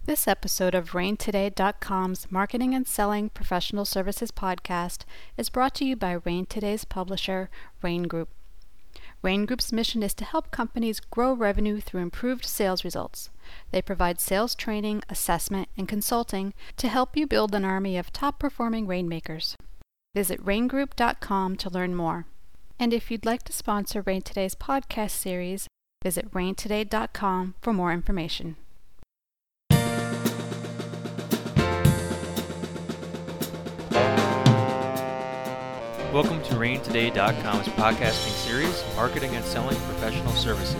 This episode of RainToday.com's Marketing and Selling Professional Services podcast is brought to you by Rain Today's publisher, Rain Group. Rain Group's mission is to help companies grow revenue through improved sales results. They provide sales training, assessment, and consulting to help you build an army of top-performing rainmakers. Visit RainGroup.com to learn more. And if you'd like to sponsor Rain Today's podcast series, visit RainToday.com for more information. Welcome to RainToday.com's podcasting series, Marketing and Selling Professional Services.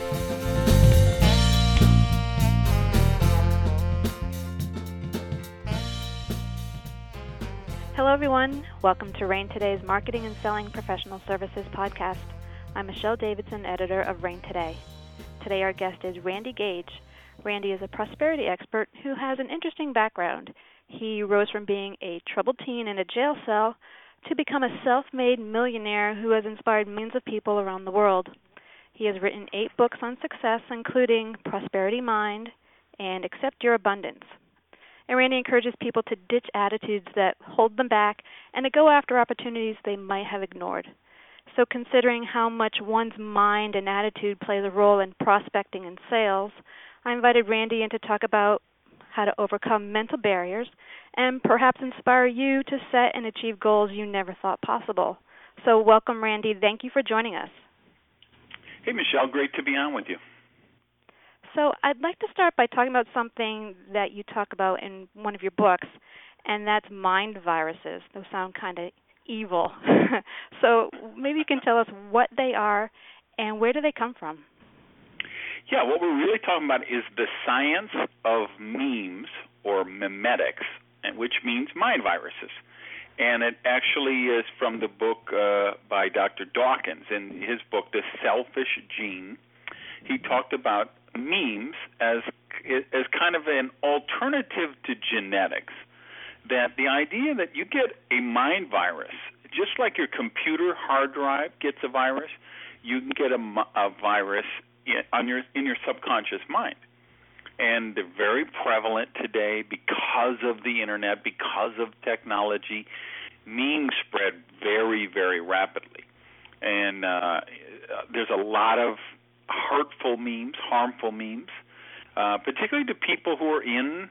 Hello everyone, welcome to Rain Today's Marketing and Selling Professional Services podcast. I'm Michelle Davidson, editor of Rain Today. Today our guest is Randy Gage. Randy is a prosperity expert who has an interesting background. He rose from being a troubled teen in a jail cell to become a self-made millionaire who has inspired millions of people around the world. He has written 8 books on success, including Prosperity Mind and Accept Your Abundance. And Randy encourages people to ditch attitudes that hold them back and to go after opportunities they might have ignored. So considering how much one's mind and attitude plays a role in prospecting and sales, I invited Randy in to talk about how to overcome mental barriers and perhaps inspire you to set and achieve goals you never thought possible. So welcome, Randy. Thank you for joining us. Hey, Michelle. Great to be on with you. So I'd like to start by talking about something that you talk about in one of your books, and that's mind viruses. Those sound kind of evil. So maybe you can tell us what they are and where do they come from? Yeah, what we're really talking about is the science of memes or memetics, which means mind viruses. And it actually is from the book by Dr. Dawkins. In his book, The Selfish Gene, he talked about memes as kind of an alternative to genetics. That the idea that you get a mind virus, just like your computer hard drive gets a virus, you can get a virus in your subconscious mind. And they're very prevalent today because of the internet, because of technology. Memes spread very, very rapidly. And there's a lot of hurtful memes, harmful memes, particularly to people who are in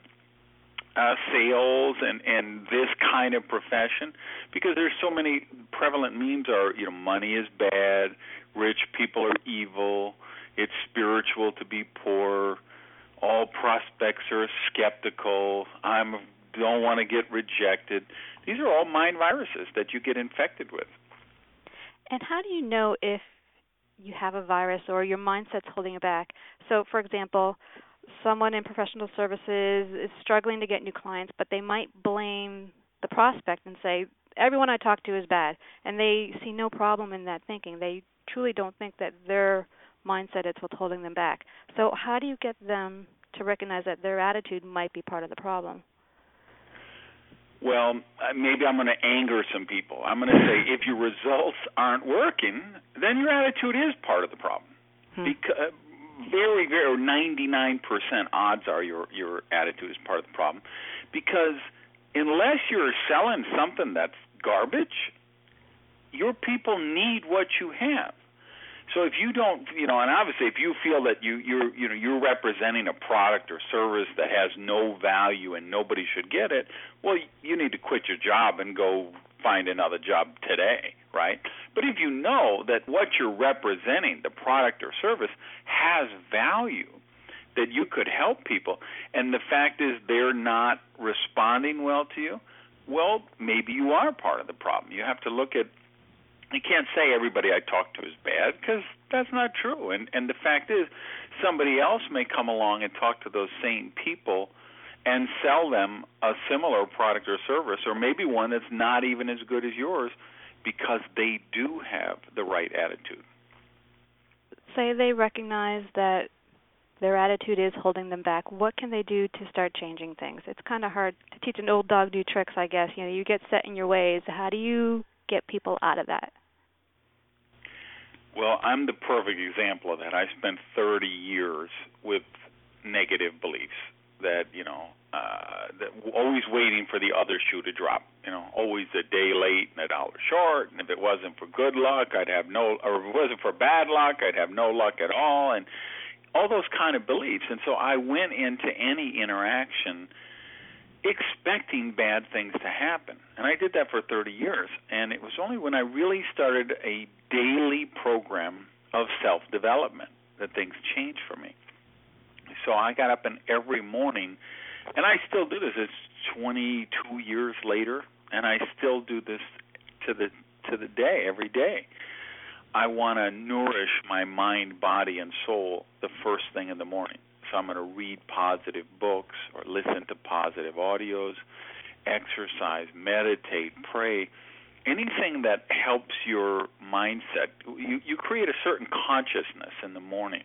sales and this kind of profession, because there's so many prevalent memes are, money is bad, rich people are evil, it's spiritual to be poor, all prospects are skeptical, don't want to get rejected. These are all mind viruses that you get infected with. And how do you know if you have a virus or your mindset's holding you back? So, for example, someone in professional services is struggling to get new clients, but they might blame the prospect and say, everyone I talk to is bad, and they see no problem in that thinking. They truly don't think that their mindset is what's holding them back. So how do you get them to recognize that their attitude might be part of the problem? Well, maybe I'm going to anger some people. I'm going to say if your results aren't working, then your attitude is part of the problem. Because very, very 99% odds are your attitude is part of the problem. Because unless you're selling something that's garbage, your people need what you have. So if you don't, and obviously if you feel that you're representing a product or service that has no value and nobody should get it, well, you need to quit your job and go find another job today, right? But if you know that what you're representing, the product or service, has value, that you could help people, and the fact is they're not responding well to you, well, maybe you are part of the problem. You have to look at, you can't say everybody I talk to is bad, because that's not true. And the fact is, somebody else may come along and talk to those same people and sell them a similar product or service, or maybe one that's not even as good as yours, because they do have the right attitude. Say they recognize that their attitude is holding them back. What can they do to start changing things? It's kind of hard to teach an old dog new tricks, I guess. You get set in your ways. How do you get people out of that? Well, I'm the perfect example of that. I spent 30 years with negative beliefs. that always waiting for the other shoe to drop. Always a day late and a dollar short. And if it wasn't for good luck, or if it wasn't for bad luck, I'd have no luck at all. And all those kind of beliefs. And so I went into any interaction expecting bad things to happen. And I did that for 30 years. And it was only when I really started a daily program of self-development that things changed for me. So I got up every morning, and I still do this. It's 22 years later, and I still do this to the day, every day. I want to nourish my mind, body, and soul the first thing in the morning. So I'm going to read positive books or listen to positive audios, exercise, meditate, pray, anything that helps your mindset. You create a certain consciousness in the morning.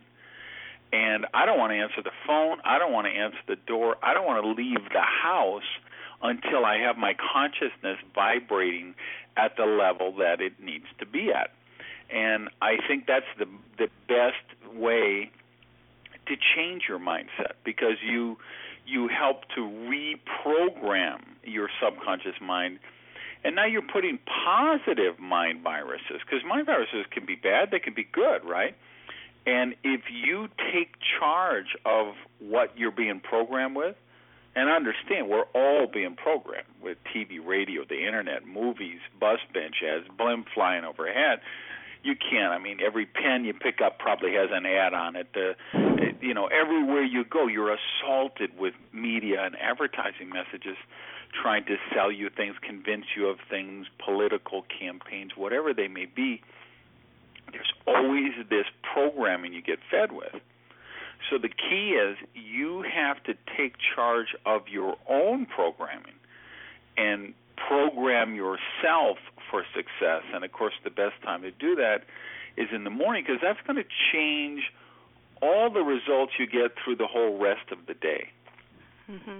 And I don't want to answer the phone. I don't want to answer the door. I don't want to leave the house until I have my consciousness vibrating at the level that it needs to be at. And I think that's the best way to change your mindset, because you help to reprogram your subconscious mind. And now you're putting positive mind viruses, because mind viruses can be bad, they can be good, right? And if you take charge of what you're being programmed with, and understand we're all being programmed with TV, radio, the internet, movies, bus bench ads, blimp flying overhead. You can't. I mean, every pen you pick up probably has an ad on it. Everywhere you go, you're assaulted with media and advertising messages trying to sell you things, convince you of things, political campaigns, whatever they may be. There's always this programming you get fed with. So the key is you have to take charge of your own programming and program yourself for success. And, of course, the best time to do that is in the morning, because that's going to change all the results you get through the whole rest of the day. Mm-hmm.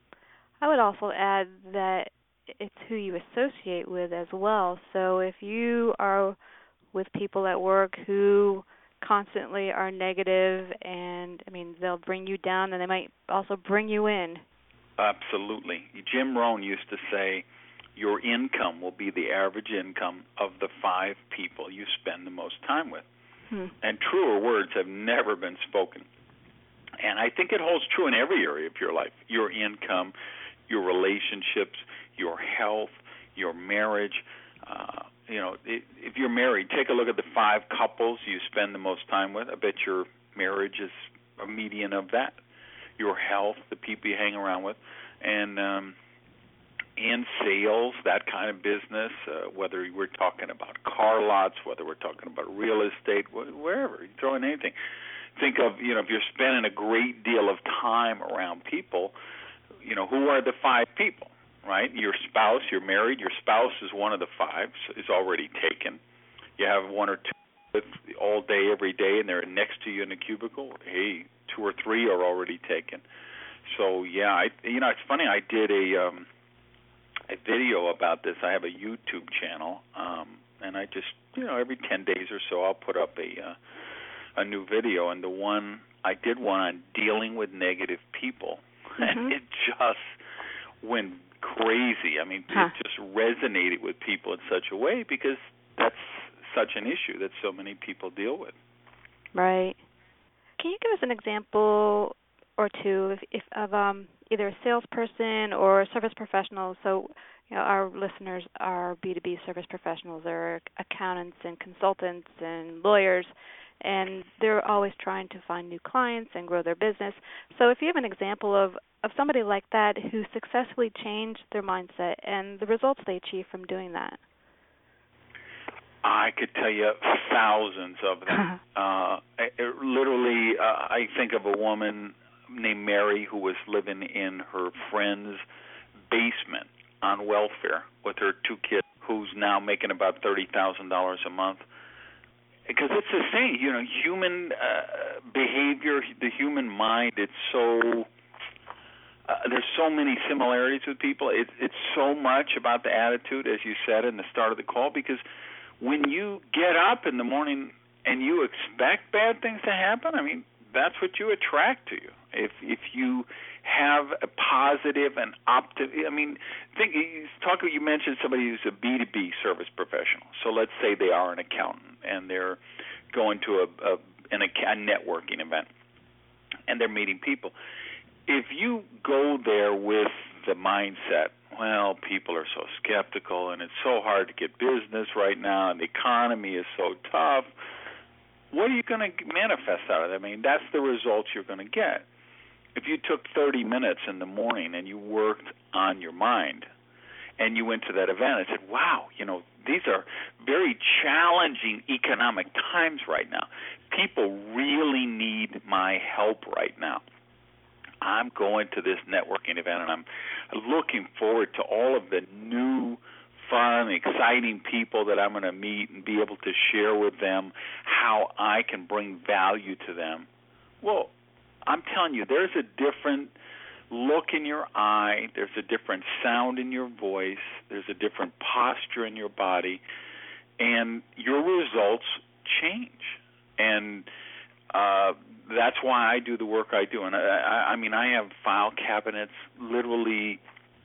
I would also add that it's who you associate with as well. So if you are with people at work who constantly are negative, and they'll bring you down, and they might also bring you in. Absolutely. Jim Rohn used to say, your income will be the average income of the 5 people you spend the most time with. And truer words have never been spoken. And I think it holds true in every area of your life. Your income, your relationships, your health, your marriage. If you're married, take a look at the 5 couples you spend the most time with. I bet your marriage is a median of that. Your health, the people you hang around with, and in sales, that kind of business, whether we're talking about car lots, whether we're talking about real estate, wherever, you throw in anything. Think of, if you're spending a great deal of time around people, who are the 5 people? Right? Your spouse, you're married, your spouse is one of the 5, is already taken. You have 1 or 2 with all day, every day, and they're next to you in a cubicle. Hey, 2 or 3 are already taken. So, yeah, it's funny, I did a video about this. I have a YouTube channel, and I just, every 10 days or so I'll put up a new video, and I did one on dealing with negative people, and it just went crazy. It just resonated with people in such a way, because that's such an issue that so many people deal with. Right. Can you give us an example or two of either a salesperson or a service professional? So, our listeners are B2B service professionals. They're accountants and consultants and lawyers, and they're always trying to find new clients and grow their business. So if you have an example of somebody like that who successfully changed their mindset and the results they achieve from doing that. I could tell you thousands of them. I think of a woman named Mary who was living in her friend's basement on welfare with her 2 kids, who's now making about $30,000 a month. Because it's the same, human behavior, the human mind, it's so... there's so many similarities with people. It's so much about the attitude, as you said in the start of the call, because when you get up in the morning and you expect bad things to happen, that's what you attract to you. If you have a positive and you mentioned somebody who's a B2B service professional. So let's say they are an accountant and they're going to a networking event and they're meeting people. If you go there with the mindset, well, people are so skeptical and it's so hard to get business right now and the economy is so tough, what are you going to manifest out of that? I mean, that's the results you're going to get. If you took 30 minutes in the morning and you worked on your mind and you went to that event and said, wow, these are very challenging economic times right now. People really need my help right now. I'm going to this networking event and I'm looking forward to all of the new, fun, exciting people that I'm going to meet and be able to share with them how I can bring value to them. Well, I'm telling you, there's a different look in your eye, there's a different sound in your voice, there's a different posture in your body, and your results change. And that's why I do the work I do. And I have file cabinets literally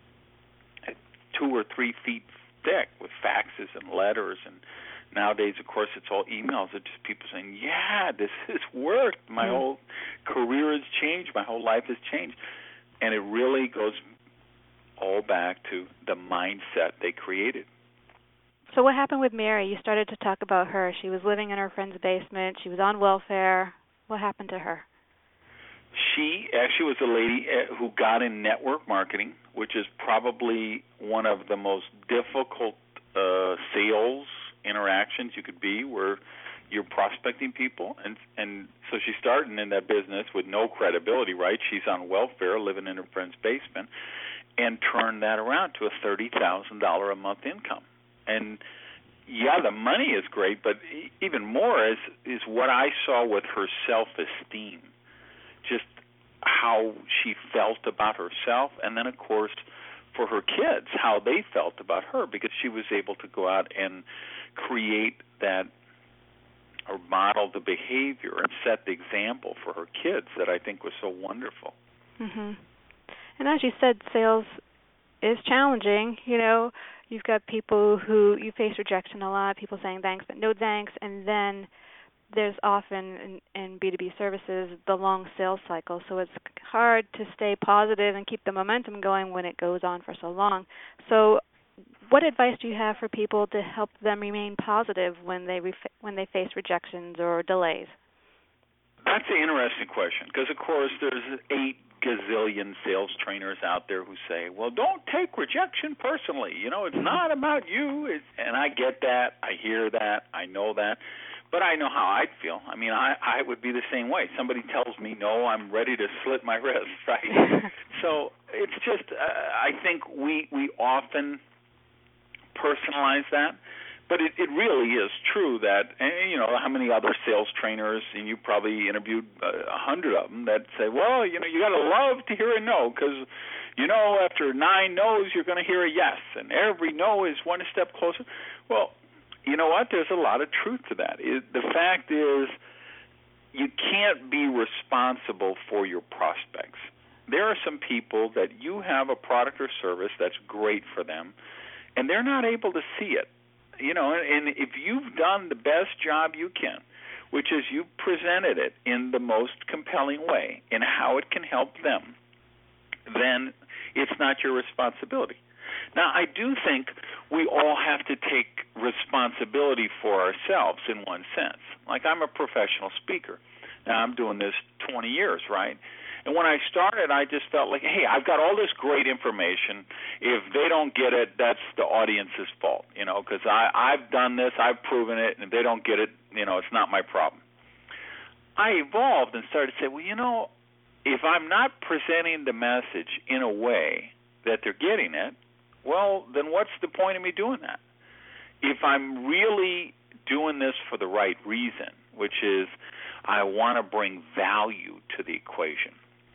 2 or 3 feet thick with faxes and letters, and nowadays, of course, it's all emails. It's just people saying, yeah, this has worked. My whole career has changed. My whole life has changed. And it really goes all back to the mindset they created. So what happened with Mary? You started to talk about her. She was living in her friend's basement. She was on welfare. What happened to her? She actually was a lady who got in network marketing, which is probably one of the most difficult sales interactions you could be, where you're prospecting people. And so she started in that business with no credibility, right? She's on welfare, living in her friend's basement, and turned that around to a $30,000 a month income. And yeah, the money is great, but even more is what I saw with her self-esteem, just how she felt about herself, and then, of course, for her kids, how they felt about her, because she was able to go out and create that or model the behavior and set the example for her kids that I think was so wonderful. Mm-hmm. And as you said, sales is challenging. You've got people who you face rejection a lot, people saying thanks but no thanks, and then there's often in B2B services the long sales cycle, so it's hard to stay positive and keep the momentum going when it goes on for so long. So what advice do you have for people to help them remain positive when they face rejections or delays? That's an interesting question, because, of course, there's 8 gazillion sales trainers out there who say, well, don't take rejection personally. It's not about you. And I get that. I hear that. I know that. But I know how I'd feel. I mean, I would be the same way. Somebody tells me no, I'm ready to slit my wrist, right? So it's just, I think we often personalize that. But it really is true that, how many other sales trainers, and you probably interviewed 100 of them, that say, well, you got to love to hear a no, because, after 9 no's, you're going to hear a yes, and every no is one step closer. Well, you know what? There's a lot of truth to that. The fact is, you can't be responsible for your prospects. There are some people that you have a product or service that's great for them, and they're not able to see it. And if you've done the best job you can, which is you've presented it in the most compelling way in how it can help them, then it's not your responsibility. Now, I do think we all have to take responsibility for ourselves in one sense. Like, I'm a professional speaker. Now, I'm doing this 20 years, right? And when I started, I just felt like, hey, I've got all this great information. If they don't get it, that's the audience's fault, because I've done this, I've proven it, and if they don't get it, it's not my problem. I evolved and started to say, well, if I'm not presenting the message in a way that they're getting it, well, then what's the point of me doing that? If I'm really doing this for the right reason, which is I want to bring value to the equation.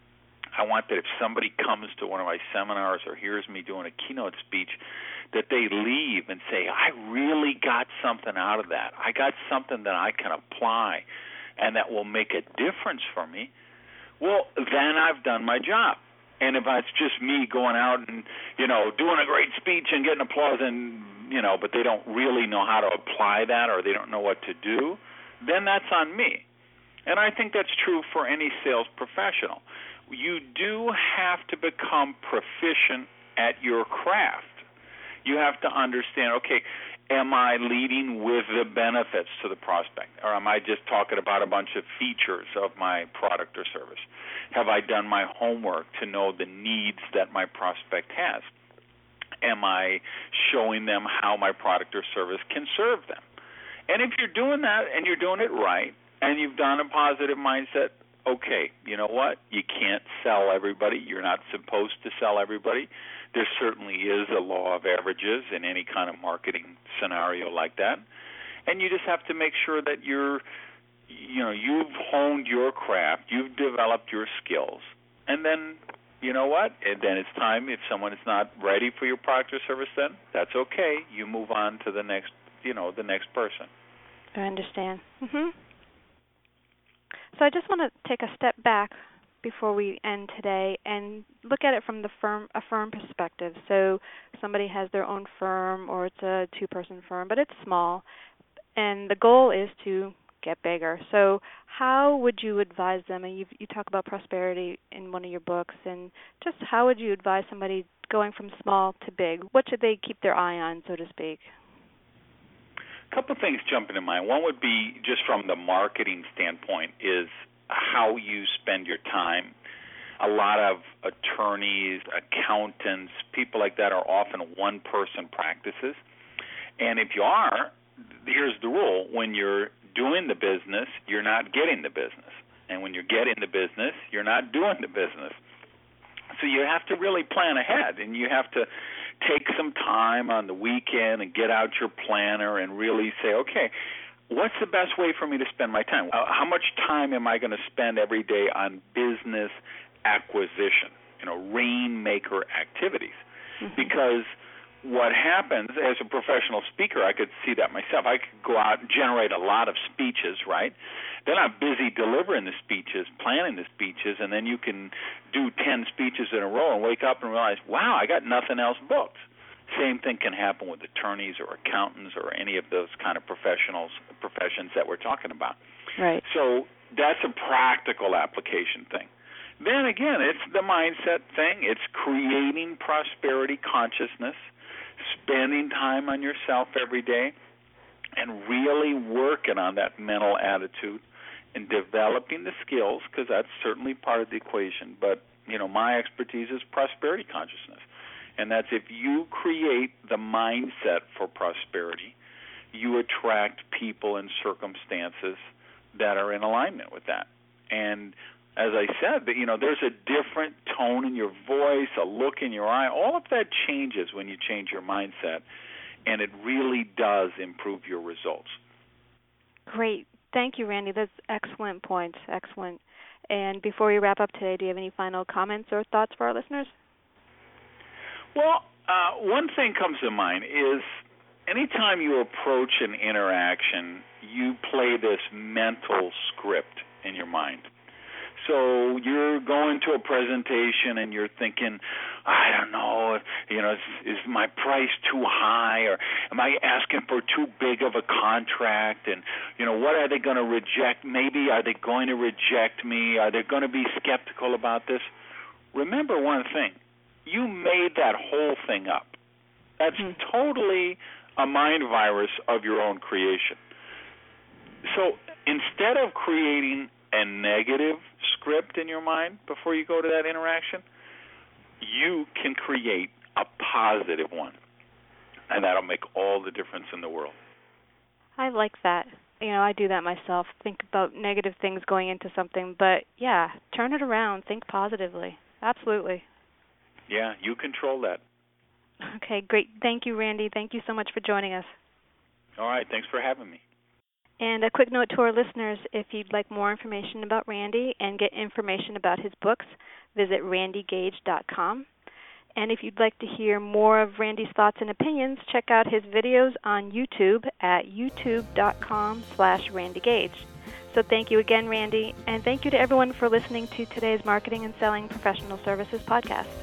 I want that if somebody comes to one of my seminars or hears me doing a keynote speech, that they leave and say, I really got something out of that. I got something that I can apply and that will make a difference for me, well, then I've done my job. And if it's just me going out and, doing a great speech and getting applause and, but they don't really know how to apply that or they don't know what to do, then that's on me. And I think that's true for any sales professional. You do have to become proficient at your craft. You have to understand, okay, am I leading with the benefits to the prospect, or am I just talking about a bunch of features of my product or service? Have I done my homework to know the needs that my prospect has? Am I showing them how my product or service can serve them? And if you're doing that and you're doing it right and you've done a positive mindset, okay, you know what? You can't sell everybody. You're not supposed to sell everybody. There certainly is a law of averages in any kind of marketing scenario like that. And you just have to make sure that you've honed your craft, you've developed your skills. And then, you know what? And then it's time, if someone is not ready for your product or service, then that's okay. You move on to the next person. I understand. So I just want to take a step back before we end today and look at it from a firm perspective. So somebody has their own firm, or it's a two-person firm, but it's small, and the goal is to get bigger. So how would you advise them? And you talk about prosperity in one of your books, and just how would you advise somebody going from small to big? What should they keep their eye on, so to speak? A couple of things jump into mind. One would be, just from the marketing standpoint, is how you spend your time. A lot of attorneys, accountants, people like that are often one-person practices. And if you are, here's the rule. When you're doing the business, you're not getting the business. And when you're getting the business, you're not doing the business. So you have to really plan ahead, and you have to take some time on the weekend and get out your planner and really say, okay, what's the best way for me to spend my time? How much time am I going to spend every day on business acquisition, rainmaker activities? Because what happens, as a professional speaker, I could see that myself. I could go out and generate a lot of speeches, right? Then I'm busy delivering the speeches, planning the speeches, and then you can do 10 speeches in a row and wake up and realize, wow, I got nothing else booked. Same thing can happen with attorneys or accountants or any of those kind of professions that we're talking about. Right. So that's a practical application thing. Then again, it's the mindset thing. It's creating prosperity consciousness, spending time on yourself every day, and really working on that mental attitude and developing the skills, because that's certainly part of the equation. But, my expertise is prosperity consciousness. And that's, if you create the mindset for prosperity, you attract people and circumstances that are in alignment with that. And as I said, there's a different tone in your voice, a look in your eye. All of that changes when you change your mindset, and it really does improve your results. Great. Thank you, Randy. That's excellent points. Excellent. And before we wrap up today, do you have any final comments or thoughts for our listeners? Well, one thing comes to mind is anytime you approach an interaction, you play this mental script in your mind. So you're going to a presentation and you're thinking, I don't know, is my price too high, or am I asking for too big of a contract? And, what are they going to reject? Maybe are they going to reject me? Are they going to be skeptical about this? Remember one thing. You made that whole thing up. That's totally a mind virus of your own creation. So instead of creating a negative script in your mind before you go to that interaction, you can create a positive one, and that'll make all the difference in the world. I like that. I do that myself. Think about negative things going into something, but yeah, turn it around. Think positively. Absolutely. Yeah, you control that. Okay, great. Thank you, Randy. Thank you so much for joining us. All right, thanks for having me. And a quick note to our listeners, if you'd like more information about Randy and get information about his books, visit randygage.com. And if you'd like to hear more of Randy's thoughts and opinions, check out his videos on YouTube at youtube.com/randygage. So thank you again, Randy, and thank you to everyone for listening to today's Marketing and Selling Professional Services podcast.